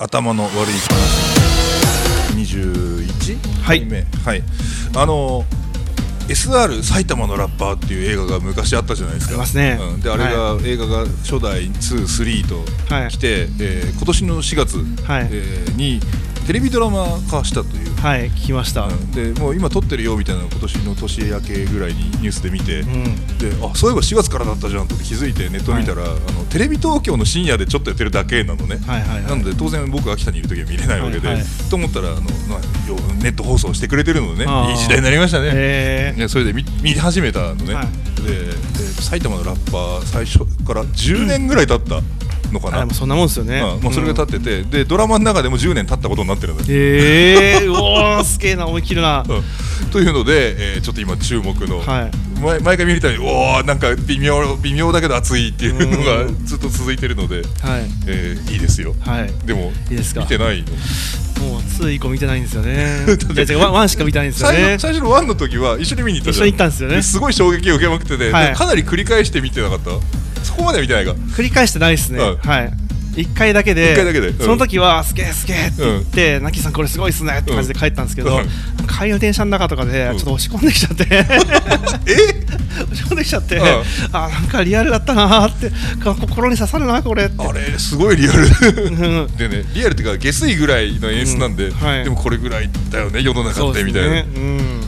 頭の悪い話21回目、はい、SR 埼玉のラッパーっていう映画が昔あったじゃないですか。 ありますね。 であれが、映画が初代2、3と来て、今年の4月、にテレビドラマ化したという、 聞きました。 でもう今撮ってるよみたいな、今年の年明けぐらいにニュースで見て、でそういえば4月からだったじゃんと気づいてネット見たら、テレビ東京の深夜でちょっとやってるだけなのね。なので当然僕が秋田にいる時は見れないわけで、と思ったらネット放送してくれてるのでね、いい時代になりましたね。それで 見始めたのね。で埼玉のラッパー最初から10年ぐらい経ったのかな。 そんなもんですよね。 それが経ってて、でドラマの中でも10年経ったことになってるんだよ。おーすげえな、思い切るな。 というので、ちょっと今注目の、毎回見るたびにおーなんか微妙だけど熱いっていうのがずっと続いてるので、いいですよ。でも見てないの？ もう2以降見てないんですよね。1しか見てないんですよね。 最初の1の時は一緒に見に行ったじゃん。 一緒に行ったんですよね。 すごい衝撃を受けまくってて、かなり繰り返して見てなかった？そこまでは見てないか。繰り返してないですね。1回だけで、その時はすげえすげえって言って、ナッキーさんこれすごいっすねって感じで帰ったんですけど、帰りの電車の中とかでちょっと押し込んできちゃって、押し込んできちゃって、なんかリアルだったなーって、心に刺さるなこれって。 あれすごいリアルでね、リアルっていうか下水ぐらいの演出なんで、でもこれぐらいだよね世の中ってみたいな。で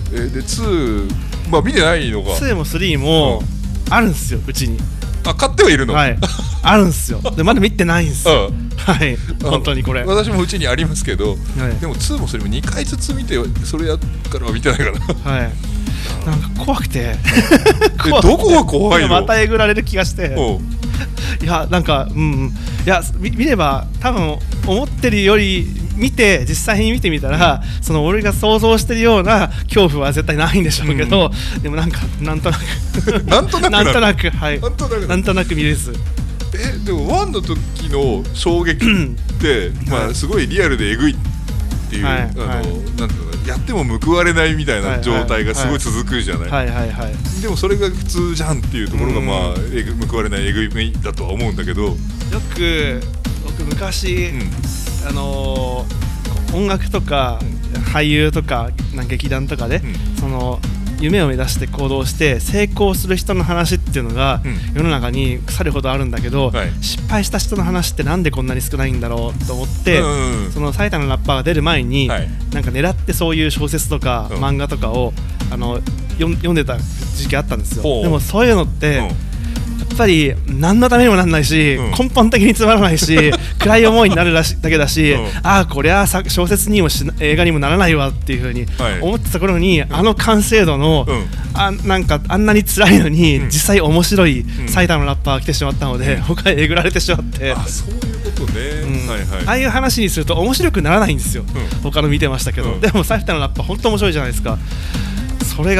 2見てないのか。 2も3もあるんですよ、うちに。 買ってはいるの？ あるんですよ。でまだ見てないんですよ。本当にこれ。 私もうちにありますけど、でも2もそれも2回ずつ見て、それやからは見てないから。 なんか怖くて。 どこが怖いの？ またえぐられる気がして。いやなんかいや見れば多分思ってるより実際に見てみたら、その俺が想像してるような恐怖は絶対ないんでしょうけど、でもなんとなくなんとなく見れず。 でも1の時の衝撃ってすごいリアルでえぐいっていう、なんていうのやっても報われないみたいな状態がすごい続くじゃない。でもそれが普通じゃんっていうところが報われないえぐいだとは思うんだけど、 よく僕昔音楽とか俳優とか劇団とかで、その夢を目指して行動して成功する人の話っていうのが世の中に腐るほどあるんだけど、失敗した人の話ってなんでこんなに少ないんだろうと思って、その埼玉のラッパーが出る前になんか狙ってそういう小説とか漫画とかを読んでた時期あったんですよ。でもそういうのってやっぱり何のためにもなんないし、根本的につまらないし暗い思いになるだけだし、こりゃ小説にも映画にもならないわっていう風に思ってた頃に、完成度のなんかあんなに辛いのに実際面白い埼玉のラッパーが来てしまったので、僕はえぐられてしまって。 そういうことね。 ああいう話にすると面白くならないんですよ。他の見てましたけど、でも埼玉のラッパー本当面白いじゃないですか。それが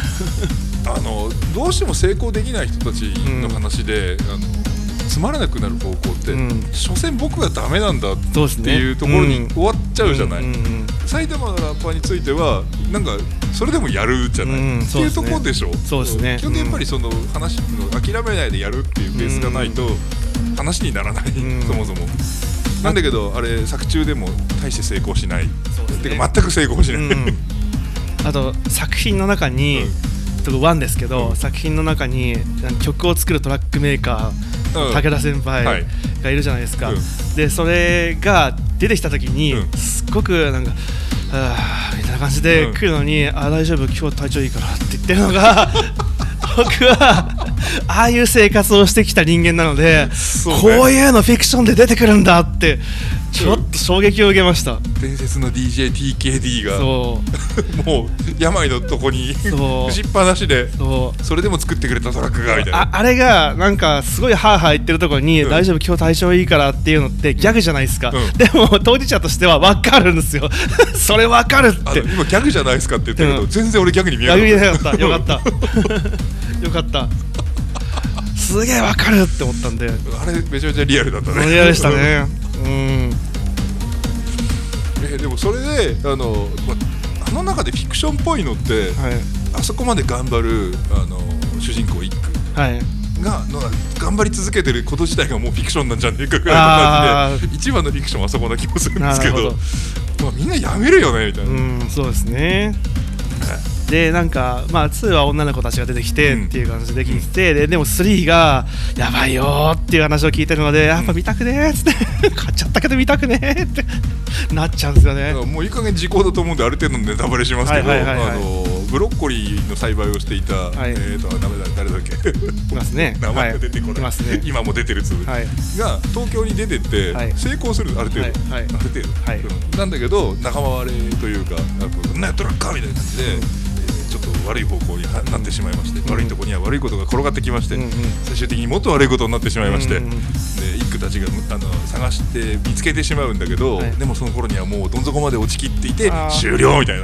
どうしても成功できない人たちの話で、つまらなくなる方向って、所詮僕がダメなんだっていうところに終わっちゃうじゃない。埼玉のラッパーについてはなんかそれでもやるじゃない、っていうところでしょ。 そうですね。 基本的にやっぱりその話の諦めないでやるっていうベースがないと話にならない、そもそも。なんだけどあれ作中でも大して成功しない、てか全く成功しない。 あと作品の中に1ですけど、作品の中に曲を作るトラックメーカー、武田先輩がいるじゃないですか。でそれが出てきた時にすっごくなんかみたいな感じで来るのに、大丈夫今日体調いいからって言ってるのが僕はああいう生活をしてきた人間なので、こういうのフィクションで出てくるんだってちょっと衝撃を受けました。 伝説の DJ TKD がもう病のとこに打ちっぱなしで、それでも作ってくれたトラックがみたいな。 あれがなんかすごいハーハー言ってるところに、大丈夫今日体調いいからっていうのってギャグじゃないですか。でも当事者としては分かるんですよ。それ分かるって。 今ギャグじゃないですかって言ってるけど、全然俺ギャグに見えなかった。 よかったよかった。すげえ分かるって思ったんで、 あれめちゃめちゃリアルだったね。 リアルでしたね。 でもそれであの中でフィクションっぽいのって、あそこまで頑張る主人公一句が頑張り続けてること自体がもうフィクションなんじゃねえかぐらいの感じで、一番のフィクションはあそこな気もするんですけど、まあ、みんなやめるよねみたいな。 そうですね。でなんか、まあ、2は女の子たちが出てきてっていう感じで聞いてて、でも3がやばいよっていう話を聞いてるので、やっぱ見たくねーっつって買っちゃったけど見たくねーってなっちゃうんですよね。 もういい加減時効だと思うんである程度のネタバレしますけど、ブロッコリーの栽培をしていた、誰だっけいますね、 名前が出てこない、ね、今も出てるつぶ、が東京に出てって、成功するある程度、なんだけど仲間割れというかなんやっとらっかみたいな感じで、ちょっと悪い方向になってしまいまして、悪いところには悪いことが転がってきまして、最終的にもっと悪いことになってしまいまして、で一夫たちが探して見つけてしまうんだけど、でもその頃にはもうどん底まで落ちきっていて終了みたいな。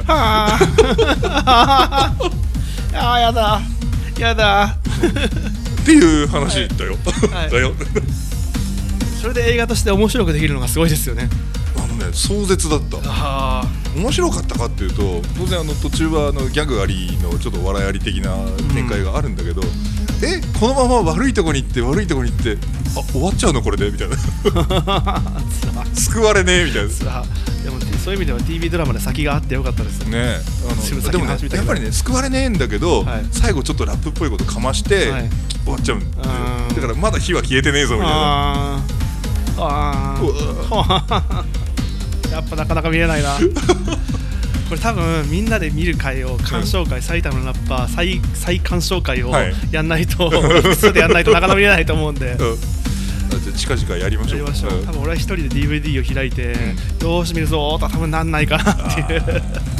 やだやだっていう話だよ。だよ。 それで映画として面白くできるのがすごいですよね。 壮絶だった。面白かったかっていうと、当然途中はギャグありのちょっと笑いあり的な展開があるんだけど、このまま悪いとこに行って終わっちゃうのこれでみたいな救われねえみたいな。 でもそういう意味では TV ドラマで先があってよかったですね。 でもねやっぱりね救われねえんだけど、最後ちょっとラップっぽいことかまして終わっちゃうんだから、まだ火は消えてねえぞみたいな。やっぱなかなか見れないなこれ多分みんなで見る会を鑑賞会、埼玉のラッパー再鑑賞会をやんないと、複数でやんないとなかなか見れないと思うんで、 近々やりましょう。 多分俺は一人で DVD を開いて、よーし見るぞーとは多分なんないかなっていう感じがし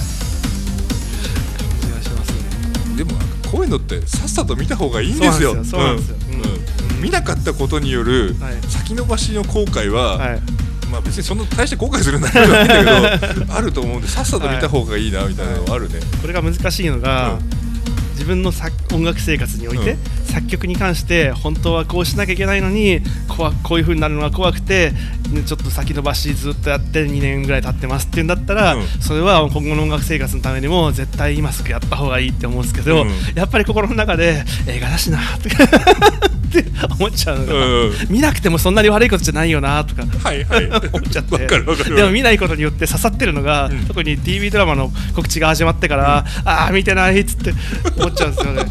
ますね。 でもこういうのってさっさと見た方がいいんですよ。 そうなんですよ。 見なかったことによる先延ばしの後悔は、まあ別にそんな大して後悔するんだけどあると思うんで、さっさと見た方がいいなみたいなのはあるね。 これが難しいのが、自分の音楽生活において、作曲に関して本当はこうしなきゃいけないのにこういう風になるのが怖くて、ちょっと先延ばしずっとやって2年ぐらい経ってますっていうんだったら、それは今後の音楽生活のためにも絶対今すぐやった方がいいって思うんですけど、やっぱり心の中で映画だしなってって思っちゃうのが、見なくてもそんなに悪いことじゃないよなとか思っちゃって、でも見ないことによって刺さってるのが、特に TV ドラマの告知が始まってから、ああ見てないっつって思っちゃうんですよね。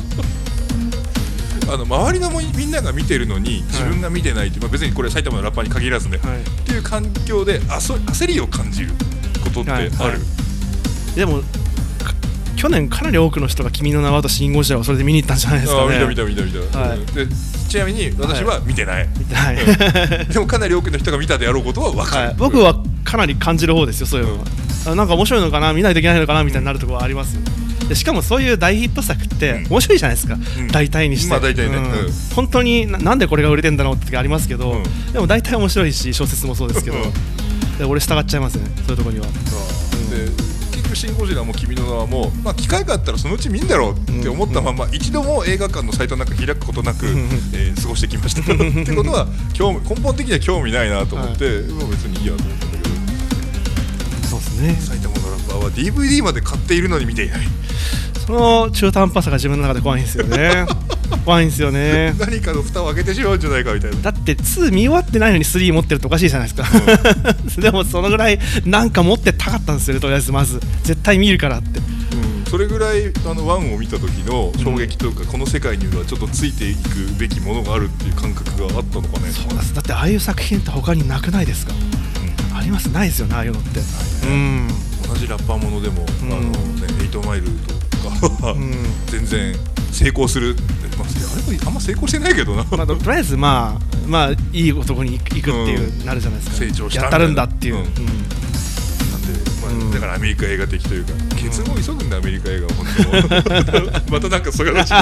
周りのみんなが見てるのに自分が見てないって、別にこれ埼玉のラッパーに限らずね、っていう環境で焦りを感じることってある。 でも去年かなり多くの人が君の名はとシン・ゴジラをそれで見に行ったんじゃないですかね。 見た、でちなみに私は見てない、でもかなり多くの人が見たであろうことは分かる、 僕はかなり感じる方ですよ。そういうのは、なんか面白いのかな、見ないといけないのかなみたいになるところはありますよ。でしかもそういう大ヒット作って面白いじゃないですか、大体にして。大体ね、本当になんでこれが売れてんだろうって時ありますけど、でも大体面白いし、小説もそうですけど、で俺従っちゃいますね、そういうところには。 結局シン・ゴジラも君の名はも、機会があったらそのうち見んだろうって思ったまま、一度も映画館のサイトなんか開くことなく過ごしてきましたってことは根本的には興味ないなと思って、もう別にいいやと思ったんだけど、 そうですね、 埼玉のラッパーは DVD まで買っているのに見ていない。 その中途半端さが自分の中で怖いんですよね。怖いんですよね。 何かの蓋を開けてしまうんじゃないかみたいな。 だって2見終わってないのに3持ってるっておかしいじゃないですか、でもそのぐらいなんか持ってたかったんですよね。とりあえずまず絶対見るからって、 それぐらい1を見た時の衝撃というか、この世界にはちょっとついていくべきものがあるっていう感覚があったのかね。 そうです。だってああいう作品って他になくないですか。あります？ないですよね、ああいうのって。 同じラッパーものでも8マイルとか全然成功するって、あれもあんま成功してないけどな。 とりあえずいい男に行くっていうなるじゃないですか。 成長したやったるんだっていう。 だからアメリカ映画的というか、結論急ぐんだアメリカ映画は本当またなんかそれが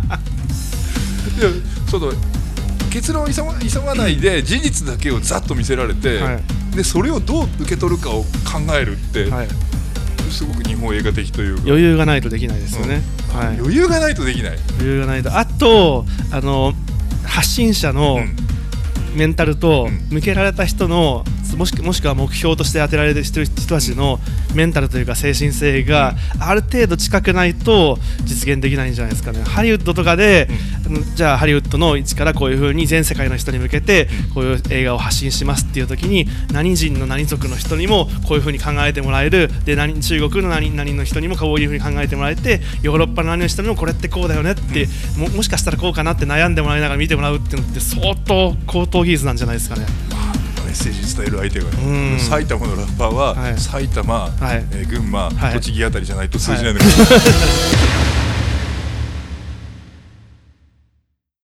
結論急がないで事実だけをざっと見せられて、でそれをどう受け取るかを考えるって、すごく日本映画的というか、 余裕がないとできないですよね。 余裕がないとできない。 余裕がないと、あと発信者のメンタルと向けられた人のもしくは目標として当てられている人たちのメンタルというか精神性がある程度近くないと実現できないんじゃないですかね。ハリウッドとかで、じゃあハリウッドの一からこういう風に全世界の人に向けてこういう映画を発信しますっていう時に、何人の何族の人にもこういう風に考えてもらえる、で中国の何々の人にもこういう風に考えてもらえて、ヨーロッパの何の人にもこれってこうだよねって、もしかしたらこうかなって悩んでもらいながら見てもらうっていうのって相当高等技術なんじゃないですかね。 メッセージ伝える相手がね、埼玉のラッパーは、埼玉、群馬、栃木あたりじゃないと通じないのかもしれない